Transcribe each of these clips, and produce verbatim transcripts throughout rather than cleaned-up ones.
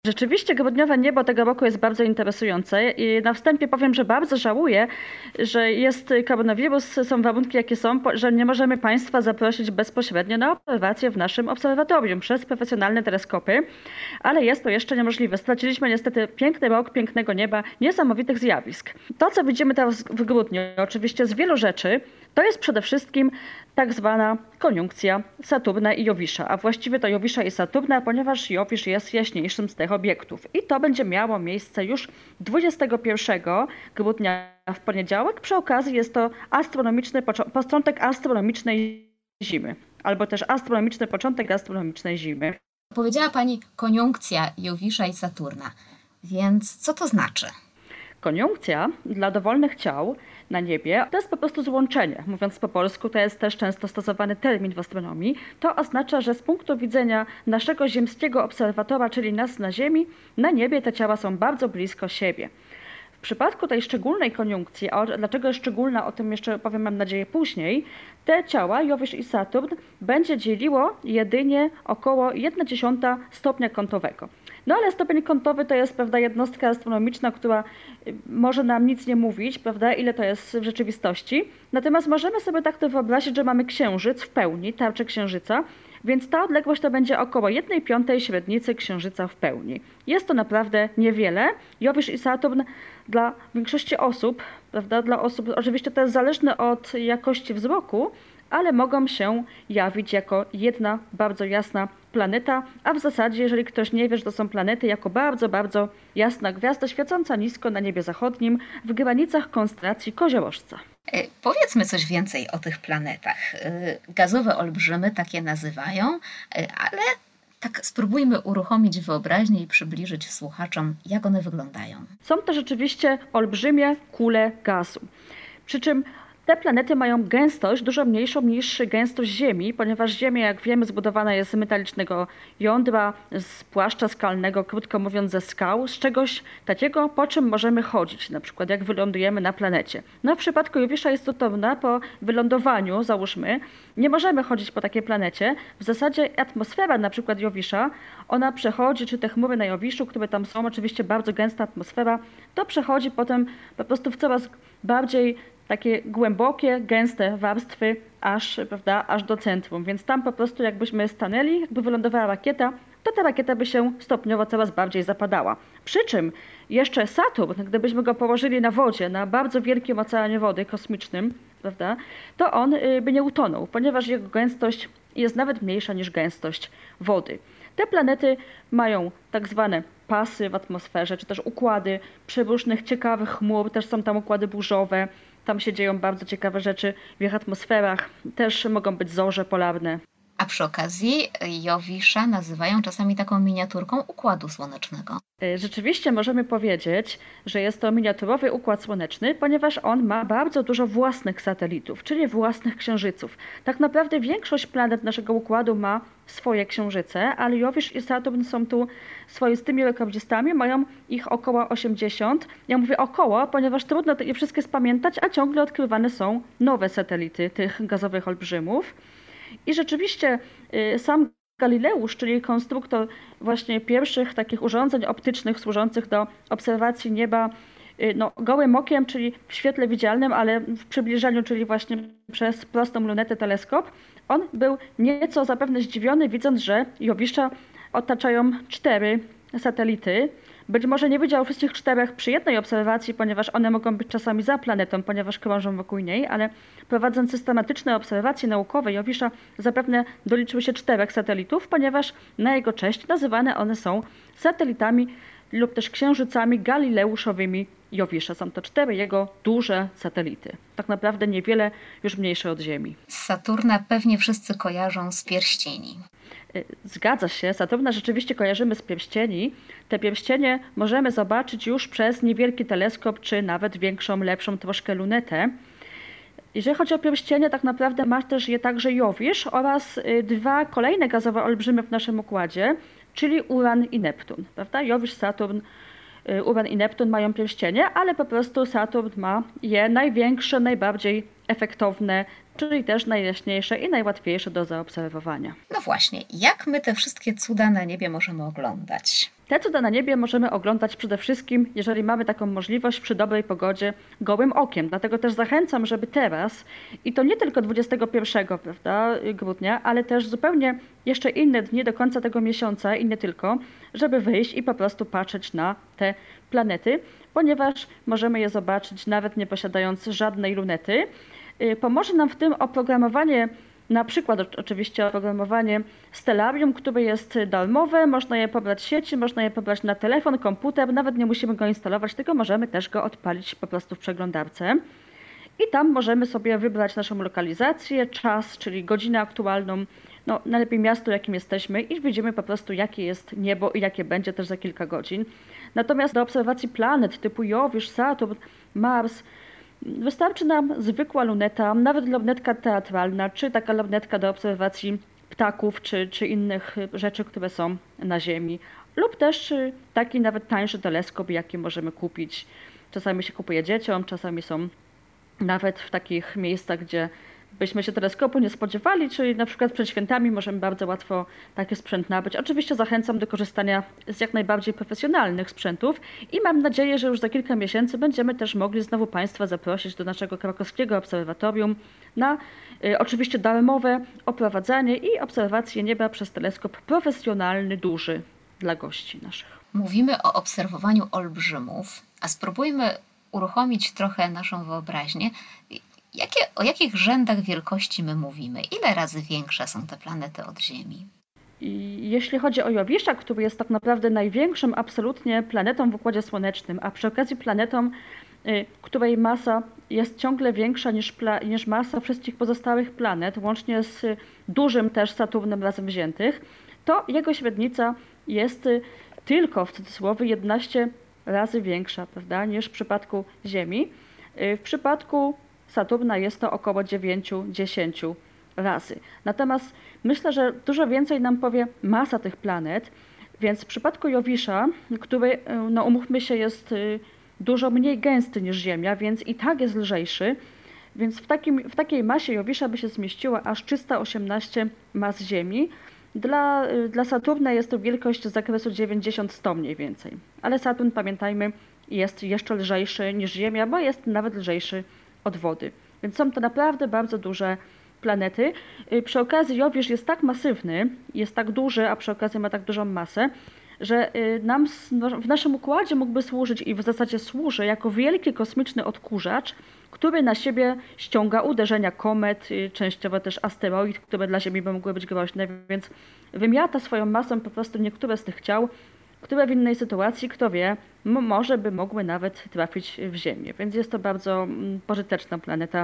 Rzeczywiście grudniowe niebo tego roku jest bardzo interesujące i na wstępie powiem, że bardzo żałuję, że jest koronawirus, są warunki jakie są, że nie możemy Państwa zaprosić bezpośrednio na obserwację w naszym obserwatorium przez profesjonalne teleskopy, ale jest to jeszcze niemożliwe. Straciliśmy niestety piękny rok, pięknego nieba, niesamowitych zjawisk. To, co widzimy teraz w grudniu, oczywiście z wielu rzeczy, to jest przede wszystkim tak zwana koniunkcja Saturna i Jowisza, a właściwie to Jowisza i Saturna, ponieważ Jowisz jest jaśniejszym z tych obiektów. I to będzie miało miejsce już dwudziestego pierwszego grudnia w poniedziałek. Przy okazji jest to astronomiczny początek astronomicznej zimy, albo też astronomiczny początek astronomicznej zimy. Powiedziała Pani koniunkcja Jowisza i Saturna, więc co to znaczy? Koniunkcja dla dowolnych ciał na niebie to jest po prostu złączenie. Mówiąc po polsku, to jest też często stosowany termin w astronomii. To oznacza, że z punktu widzenia naszego ziemskiego obserwatora, czyli nas na Ziemi, na niebie te ciała są bardzo blisko siebie. W przypadku tej szczególnej koniunkcji, a dlaczego jest szczególna, o tym jeszcze powiem, mam nadzieję, później, te ciała, Jowisz i Saturn, będzie dzieliło jedynie około jedna dziesiąta stopnia kątowego. No ale stopień kątowy to jest, prawda, jednostka astronomiczna, która może nam nic nie mówić, prawda, ile to jest w rzeczywistości. Natomiast możemy sobie tak to wyobrazić, że mamy księżyc w pełni, tarczę księżyca, więc ta odległość to będzie około jednej piątej średnicy księżyca w pełni. Jest to naprawdę niewiele. Jowisz i Saturn dla większości osób, prawda, dla osób, oczywiście to jest zależne od jakości wzroku, ale mogą się jawić jako jedna bardzo jasna planeta, a w zasadzie, jeżeli ktoś nie wie, że to są planety, jako bardzo, bardzo jasna gwiazda świecąca nisko na niebie zachodnim w granicach konstelacji Koziorożca. Powiedzmy coś więcej o tych planetach. Gazowe olbrzymy tak je nazywają, ale tak spróbujmy uruchomić wyobraźnię i przybliżyć słuchaczom, jak one wyglądają. Są to rzeczywiście olbrzymie kule gazu. Przy czym te planety mają gęstość dużo mniejszą niż gęstość Ziemi, ponieważ Ziemia, jak wiemy, zbudowana jest z metalicznego jądra, z płaszcza skalnego, krótko mówiąc ze skał, z czegoś takiego, po czym możemy chodzić, na przykład jak wylądujemy na planecie. No w przypadku Jowisza i Saturna po wylądowaniu, załóżmy, nie możemy chodzić po takiej planecie. W zasadzie atmosfera na przykład Jowisza, ona przechodzi, czy te chmury na Jowiszu, które tam są, oczywiście bardzo gęsta atmosfera, to przechodzi potem po prostu w coraz bardziej takie głębokie, gęste warstwy aż, prawda, aż do centrum. Więc tam po prostu jakbyśmy stanęli, jakby wylądowała rakieta, to ta rakieta by się stopniowo coraz bardziej zapadała. Przy czym jeszcze Saturn, gdybyśmy go położyli na wodzie, na bardzo wielkim oceanie wody kosmicznym, prawda, to on by nie utonął, ponieważ jego gęstość jest nawet mniejsza niż gęstość wody. Te planety mają tak zwane pasy w atmosferze, czy też układy przeróżnych ciekawych chmur, też są tam układy burzowe. Tam się dzieją bardzo ciekawe rzeczy w ich atmosferach. Też mogą być zorze polarne. A przy okazji Jowisza nazywają czasami taką miniaturką Układu Słonecznego. Rzeczywiście możemy powiedzieć, że jest to miniaturowy Układ Słoneczny, ponieważ on ma bardzo dużo własnych satelitów, czyli własnych księżyców. Tak naprawdę większość planet naszego układu ma swoje księżyce, ale Jowisz i Saturn są tu swoistymi rekordzistami, mają ich około osiemdziesiąt. Ja mówię około, ponieważ trudno je wszystkie spamiętać, a ciągle odkrywane są nowe satelity tych gazowych olbrzymów. I rzeczywiście sam Galileusz, czyli konstruktor właśnie pierwszych takich urządzeń optycznych służących do obserwacji nieba no, gołym okiem, czyli w świetle widzialnym, ale w przybliżeniu, czyli właśnie przez prostą lunetę teleskop, on był nieco zapewne zdziwiony, widząc, że Jowisza otaczają cztery satelity. Być może nie widział wszystkich czterech przy jednej obserwacji, ponieważ one mogą być czasami za planetą, ponieważ krążą wokół niej, ale prowadząc systematyczne obserwacje naukowe, Jowisza zapewne doliczył się czterech satelitów, ponieważ na jego cześć nazywane one są satelitami lub też księżycami galileuszowymi Jowisza. Są to cztery jego duże satelity. Tak naprawdę niewiele już mniejsze od Ziemi. Saturna pewnie wszyscy kojarzą z pierścieni. Zgadza się, Saturna rzeczywiście kojarzymy z pierścieni. Te pierścienie możemy zobaczyć już przez niewielki teleskop, czy nawet większą, lepszą troszkę lunetę. Jeżeli chodzi o pierścienie, tak naprawdę ma też je także Jowisz oraz dwa kolejne gazowe olbrzymy w naszym układzie, czyli Uran i Neptun. Prawda? Jowisz, Saturn, Uran i Neptun mają pierścienie, ale po prostu Saturn ma je największe, najbardziej efektowne, czyli też najjaśniejsze i najłatwiejsze do zaobserwowania. No właśnie, jak my te wszystkie cuda na niebie możemy oglądać? Te cuda na niebie możemy oglądać przede wszystkim, jeżeli mamy taką możliwość, przy dobrej pogodzie, gołym okiem. Dlatego też zachęcam, żeby teraz, i to nie tylko dwudziestego pierwszego prawda, grudnia, ale też zupełnie jeszcze inne dni do końca tego miesiąca i nie tylko, żeby wyjść i po prostu patrzeć na te planety, ponieważ możemy je zobaczyć nawet nie posiadając żadnej lunety. Pomoże nam w tym oprogramowanie, na przykład oczywiście oprogramowanie Stellarium, które jest darmowe, można je pobrać w sieci, można je pobrać na telefon, komputer, nawet nie musimy go instalować, tylko możemy też go odpalić po prostu w przeglądarce. I tam możemy sobie wybrać naszą lokalizację, czas, czyli godzinę aktualną, no najlepiej miasto, jakim jesteśmy i widzimy po prostu, jakie jest niebo i jakie będzie też za kilka godzin. Natomiast do obserwacji planet typu Jowisz, Saturn, Mars wystarczy nam zwykła luneta, nawet lunetka teatralna, czy taka lunetka do obserwacji ptaków, czy, czy innych rzeczy, które są na Ziemi. Lub też taki nawet tańszy teleskop, jaki możemy kupić. Czasami się kupuje dzieciom, czasami są nawet w takich miejscach, gdzie byśmy się teleskopu nie spodziewali, czyli na przykład przed świętami możemy bardzo łatwo taki sprzęt nabyć. Oczywiście zachęcam do korzystania z jak najbardziej profesjonalnych sprzętów i mam nadzieję, że już za kilka miesięcy będziemy też mogli znowu Państwa zaprosić do naszego krakowskiego obserwatorium na y, oczywiście darmowe oprowadzanie i obserwację nieba przez teleskop profesjonalny, duży dla gości naszych. Mówimy o obserwowaniu olbrzymów, a spróbujmy uruchomić trochę naszą wyobraźnię. Jakie, o jakich rzędach wielkości my mówimy? Ile razy większe są te planety od Ziemi? I jeśli chodzi o Jowisza, który jest tak naprawdę największą absolutnie planetą w Układzie Słonecznym, a przy okazji planetą, y, której masa jest ciągle większa niż, pla- niż masa wszystkich pozostałych planet, łącznie z y, dużym też Saturnem razem wziętych, to jego średnica jest y, tylko w cudzysłowie jedenaście razy większa, prawda, niż w przypadku Ziemi. Y, w przypadku Saturna jest to około dziewięć do dziesięciu razy. Natomiast myślę, że dużo więcej nam powie masa tych planet, więc w przypadku Jowisza, który, no umówmy się, jest dużo mniej gęsty niż Ziemia, więc i tak jest lżejszy, więc w, takim, w takiej masie Jowisza by się zmieściło aż trzysta osiemnaście mas Ziemi. Dla, dla Saturna jest to wielkość z zakresu dziewięćdziesiąt sto mniej więcej. Ale Saturn, pamiętajmy, jest jeszcze lżejszy niż Ziemia, bo jest nawet lżejszy od wody. Więc są to naprawdę bardzo duże planety. Przy okazji Jowisz jest tak masywny, jest tak duży, a przy okazji ma tak dużą masę, że nam w naszym układzie mógłby służyć i w zasadzie służy jako wielki kosmiczny odkurzacz, który na siebie ściąga uderzenia komet, częściowo też asteroid, które dla Ziemi by mogły być groźne, więc wymiata swoją masą po prostu niektóre z tych ciał, które w innej sytuacji, kto wie, m- może by mogły nawet trafić w Ziemię. Więc jest to bardzo pożyteczna planeta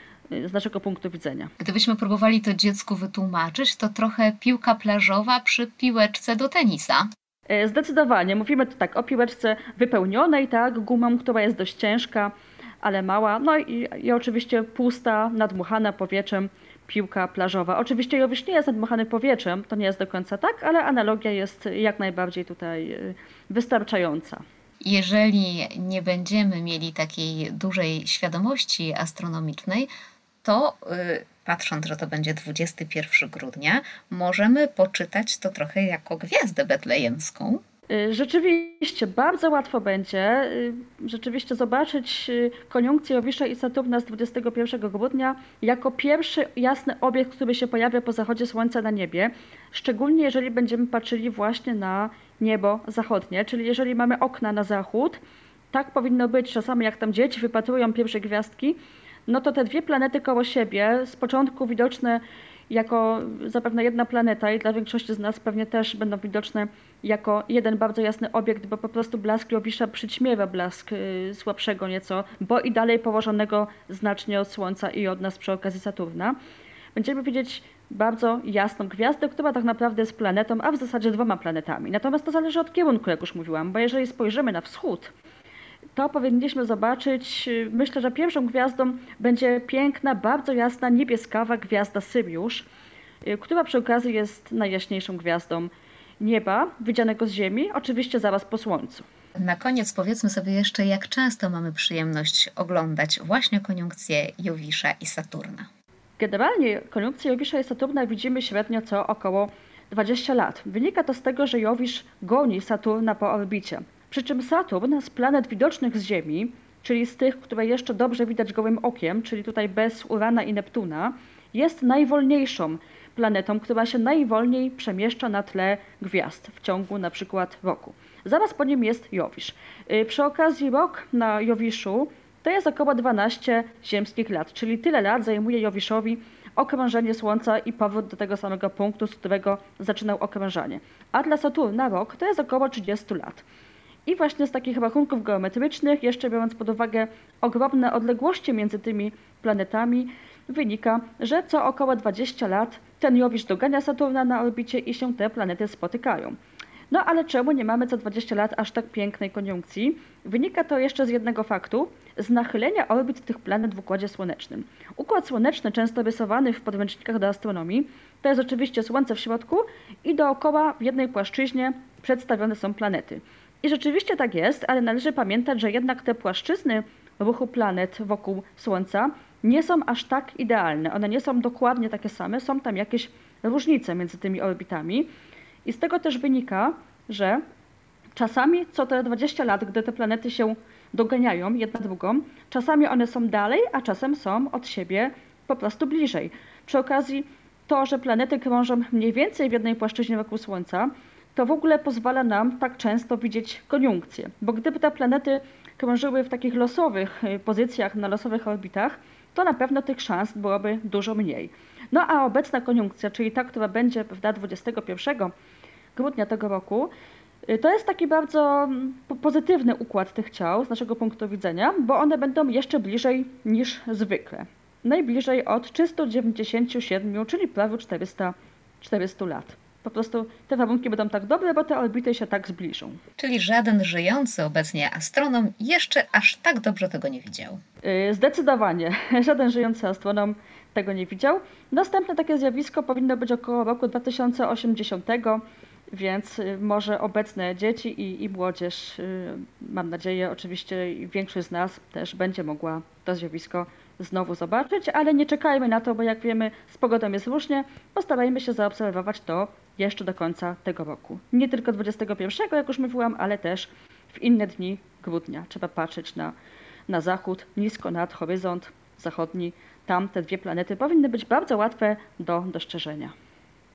z naszego punktu widzenia. Gdybyśmy próbowali to dziecku wytłumaczyć, to trochę piłka plażowa przy piłeczce do tenisa. Zdecydowanie. Mówimy tu tak o piłeczce wypełnionej, tak, gumą, która jest dość ciężka, ale mała. No i, i oczywiście pusta, nadmuchana powietrzem piłka plażowa. Oczywiście Jowisz nie jest nadmuchany powietrzem, to nie jest do końca tak, ale analogia jest jak najbardziej tutaj wystarczająca. Jeżeli nie będziemy mieli takiej dużej świadomości astronomicznej, to yy, patrząc, że to będzie dwudziestego pierwszego grudnia, możemy poczytać to trochę jako gwiazdę betlejemską. Rzeczywiście, bardzo łatwo będzie rzeczywiście zobaczyć koniunkcję Jowisza i Saturna z dwudziestego pierwszego grudnia jako pierwszy jasny obiekt, który się pojawia po zachodzie słońca na niebie, szczególnie jeżeli będziemy patrzyli właśnie na niebo zachodnie, czyli jeżeli mamy okna na zachód, tak powinno być, czasami jak tam dzieci wypatrują pierwsze gwiazdki, no to te dwie planety koło siebie, z początku widoczne jako zapewne jedna planeta i dla większości z nas pewnie też będą widoczne jako jeden bardzo jasny obiekt, bo po prostu blask Jowisza przyćmiewa blask y, słabszego nieco, bo i dalej położonego znacznie od Słońca i od nas przy okazji Saturna. Będziemy widzieć bardzo jasną gwiazdę, która tak naprawdę jest planetą, a w zasadzie dwoma planetami. Natomiast to zależy od kierunku, jak już mówiłam, bo jeżeli spojrzymy na wschód, to powinniśmy zobaczyć, myślę, że pierwszą gwiazdą będzie piękna, bardzo jasna, niebieskawa gwiazda Syriusz, która przy okazji jest najjaśniejszą gwiazdą nieba widzianego z Ziemi, oczywiście zaraz po Słońcu. Na koniec powiedzmy sobie jeszcze, jak często mamy przyjemność oglądać właśnie koniunkcję Jowisza i Saturna. Generalnie koniunkcję Jowisza i Saturna widzimy średnio co około dwadzieścia lat. Wynika to z tego, że Jowisz goni Saturna po orbicie. Przy czym Saturn z planet widocznych z Ziemi, czyli z tych, które jeszcze dobrze widać gołym okiem, czyli tutaj bez Urana i Neptuna, jest najwolniejszą planetą, która się najwolniej przemieszcza na tle gwiazd w ciągu na przykład roku. Zaraz po nim jest Jowisz. Yy, Przy okazji rok na Jowiszu to jest około dwanaście ziemskich lat, czyli tyle lat zajmuje Jowiszowi okrążenie Słońca i powrót do tego samego punktu, z którego zaczynał okrążanie. A dla Saturna rok to jest około trzydzieści lat. I właśnie z takich rachunków geometrycznych, jeszcze biorąc pod uwagę ogromne odległości między tymi planetami, wynika, że co około dwadzieścia lat ten Jowisz dogania Saturna na orbicie i się te planety spotykają. No ale czemu nie mamy co dwadzieścia lat aż tak pięknej koniunkcji? Wynika to jeszcze z jednego faktu, z nachylenia orbit tych planet w Układzie Słonecznym. Układ Słoneczny, często rysowany w podręcznikach do astronomii, to jest oczywiście Słońce w środku i dookoła w jednej płaszczyźnie przedstawione są planety. I rzeczywiście tak jest, ale należy pamiętać, że jednak te płaszczyzny ruchu planet wokół Słońca nie są aż tak idealne. One nie są dokładnie takie same, są tam jakieś różnice między tymi orbitami. I z tego też wynika, że czasami co te dwadzieścia lat, gdy te planety się doganiają jedna drugą, czasami one są dalej, a czasem są od siebie po prostu bliżej. Przy okazji to, że planety krążą mniej więcej w jednej płaszczyźnie wokół Słońca, to w ogóle pozwala nam tak często widzieć koniunkcję. Bo gdyby te planety krążyły w takich losowych pozycjach, na losowych orbitach, to na pewno tych szans byłoby dużo mniej. No a obecna koniunkcja, czyli ta, która będzie prawda, dwudziestego pierwszego grudnia tego roku, to jest taki bardzo pozytywny układ tych ciał z naszego punktu widzenia, bo one będą jeszcze bliżej niż zwykle. Najbliżej od trzystu dziewięćdziesięciu siedmiu, czyli prawie czterysta, czterysta lat. Po prostu te warunki będą tak dobre, bo te orbity się tak zbliżą. Czyli żaden żyjący obecnie astronom jeszcze aż tak dobrze tego nie widział. Yy, Zdecydowanie. Żaden żyjący astronom tego nie widział. Następne takie zjawisko powinno być około roku dwa tysiące osiemdziesiątego, więc może obecne dzieci i, i młodzież, yy, mam nadzieję, oczywiście większość z nas też będzie mogła to zjawisko znowu zobaczyć, ale nie czekajmy na to, bo jak wiemy, z pogodą jest różnie. Postarajmy się zaobserwować to jeszcze do końca tego roku. Nie tylko dwudziestego pierwszego, jak już mówiłam, ale też w inne dni grudnia. Trzeba patrzeć na, na zachód, nisko nad horyzont zachodni. Tam te dwie planety powinny być bardzo łatwe do dostrzeżenia.